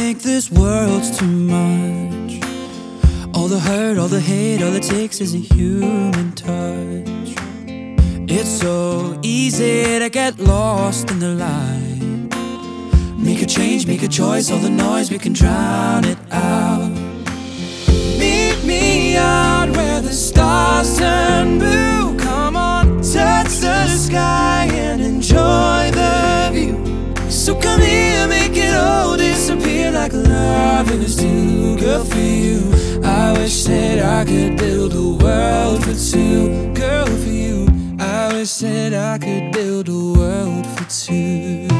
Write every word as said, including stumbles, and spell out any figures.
think this world's too much. All the hurt, all the hate, all it takes is a human touch. It's so easy to get lost in the light. Make a change, make a choice, all the noise, we can drown it out. Meet me out where the stars turn blue. Come on, touch the sky and enjoy the view. So come here, make it all disappear like love is too good for you. I wish that I could build a world for two, girl, for you. I wish that I could build a world for two.